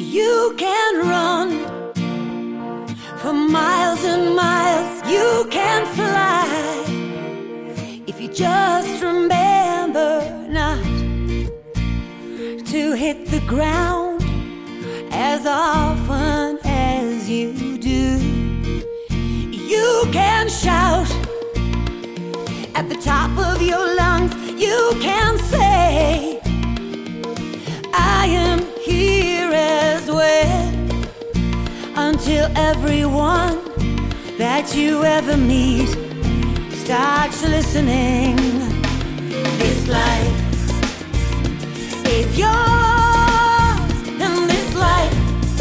You can run for miles and miles. You can fly if you just remember not to hit the ground as often as you do. You can shout at the top of your lungs. You can say, I am here as well, until everyone that you ever meet starts listening. This life is yours, and this life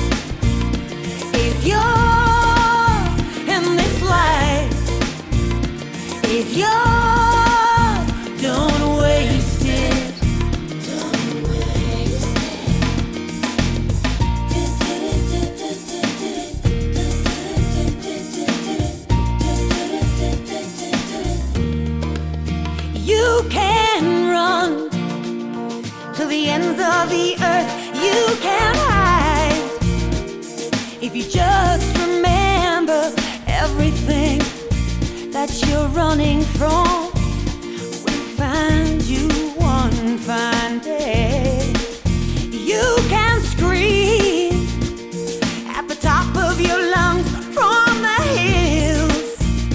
is yours, and this life is yours. Don't waste it. Don't waste it. You can run to the ends of the earth. You can hide if you just remember everything that you're running from will find you one fine day. You can scream at the top of your lungs from the hills.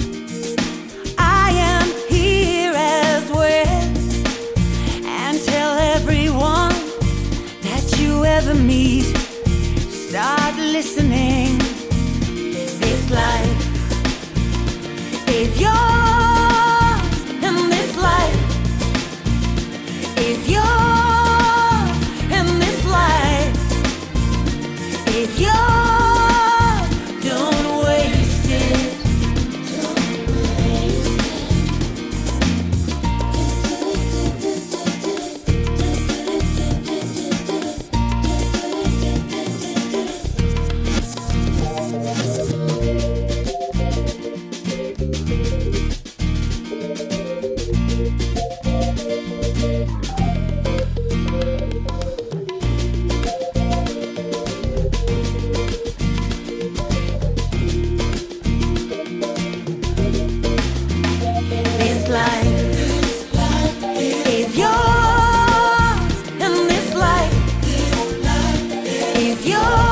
I am here as well, and tell everyone that you ever meet, start listening. This life is yours, and this life is yours, and this life is yours. Don't waste it. Don't waste This life is yours, and this life is yours.